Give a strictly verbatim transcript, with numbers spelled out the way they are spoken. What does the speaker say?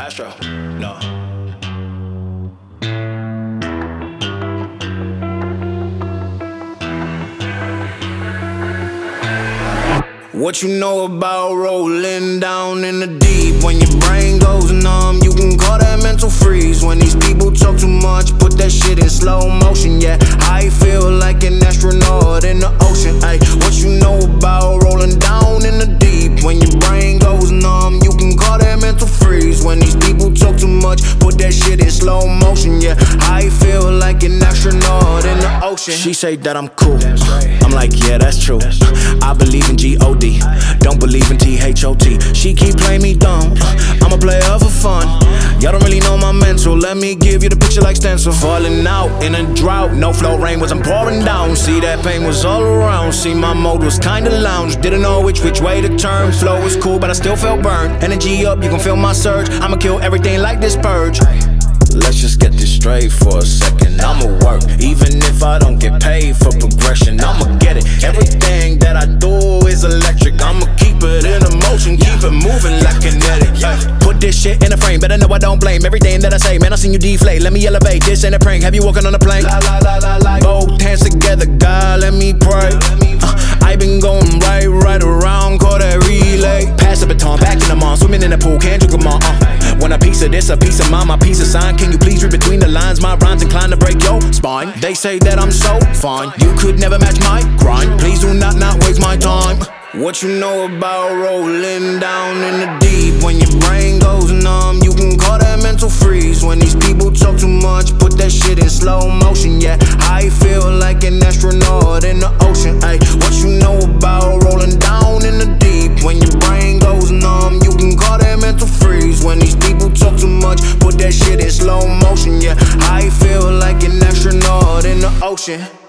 Astro, no. What you know about rolling down in the deep? When your brain goes numb, you can call that mental freeze. When these people talk too much, put that shit in slow motion. Yeah, I feel like an astronaut in the ocean. Ay, what you know about rolling down in the deep? When your brain goes numb, you can call that mental freeze. When these people talk too much, put that shit in slow motion. Yeah, I feel like an astronaut in the ocean. She say that I'm cool, I'm like, yeah, that's true. I believe in G O D, don't believe in T H O T. She keep playing me dumb, I'm a player for fun. Y'all don't really know my mental, let me give you the picture like stencil. Falling out in a drought, no flow rain wasn't pouring down. See that pain was all around, see my mode was kinda lounge. Didn't know which which way to turn, flow was cool but I still felt burned. Energy up, you can feel my surge, I'ma kill everything like this purge. Let's just get this straight for a second. I'ma work, even if I don't get paid for progression. I'ma get it, everything that I do is electric. I'ma keep it in motion, keep it moving like kinetic. Put this shit in a frame, better know I don't blame everything that I say. Man, I seen you deflate, let me elevate. This ain't a prank, have you walking on a plane? Both hands together, God, let me pray. uh, I been going right, right around, call that relay. Pass the baton, back in the mall, swimming in the pool, can't drink them all. uh. Want a piece of this, a piece of mine, my piece of sign. Can you please read between the lines? My rhymes inclined to break your spine. They say that I'm so fine, you could never match my grind. Please do not not waste my time. What you know about rolling down in the deep? When your brain goes numb, you can call that mental freeze. When these people talk too much, put that shit in slow motion. Yeah, I feel like an astronaut in the ocean. Ay, what you know about rolling down in the deep? When your brain goes numb, you can call that mental freeze. When these people talk too much, put that shit in slow motion. Yeah, I feel like an astronaut in the ocean.